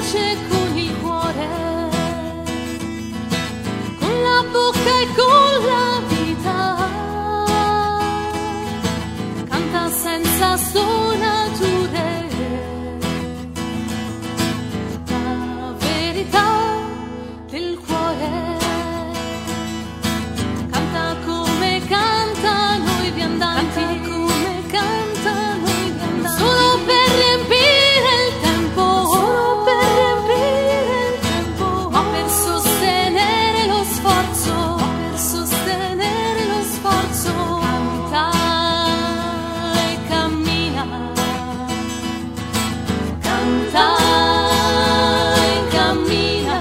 voce, con il cuore, con la bocca e con la vita. Canta senza stonature la verità del cuore. Canta come cantano i viandanti, come cantano i viandanti, solo per riempire il tempo, solo per riempire il tempo, ma per sostenere lo sforzo, ma per sostenere lo sforzo. Canta e cammina, canta e cammina.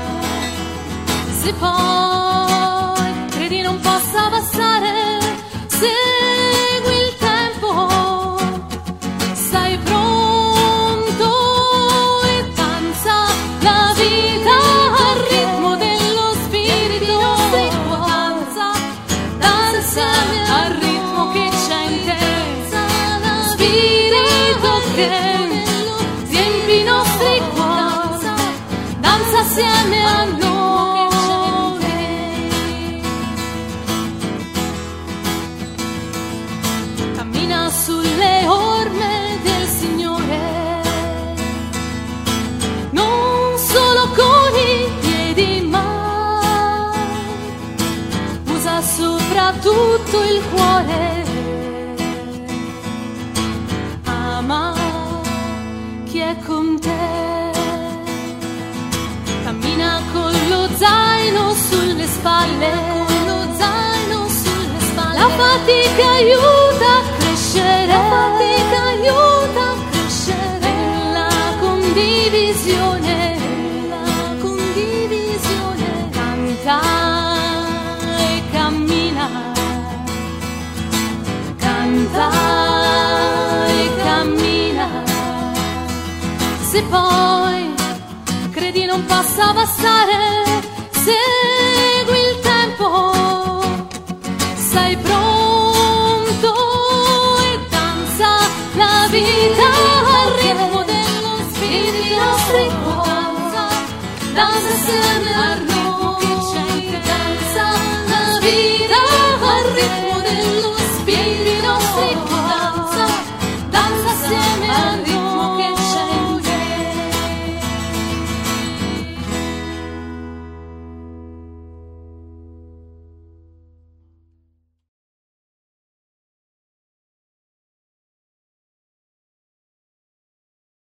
Se poi credi non possa bastare, segui il tempo, stai pronto e danza la vita al ritmo dello spirito. Danza, danza al ritmo che c'è in te, spirito che riempi i nostri cuori, danza assieme a noi. Cammina sulle orme del Signore, non solo con i piedi ma usa soprattutto il cuore. Ama chi è con te, cammina con lo zaino sulle spalle, con lo zaino sulle spalle. La fatica aiuta a crescere, la fatica aiuta a crescere. La condivisione, la condivisione. Canta e cammina, canta e cammina. Se poi credi non possa bastare, segui il tempo, sei pronto e danza la vita al ritmo dello spirito. Danza assieme al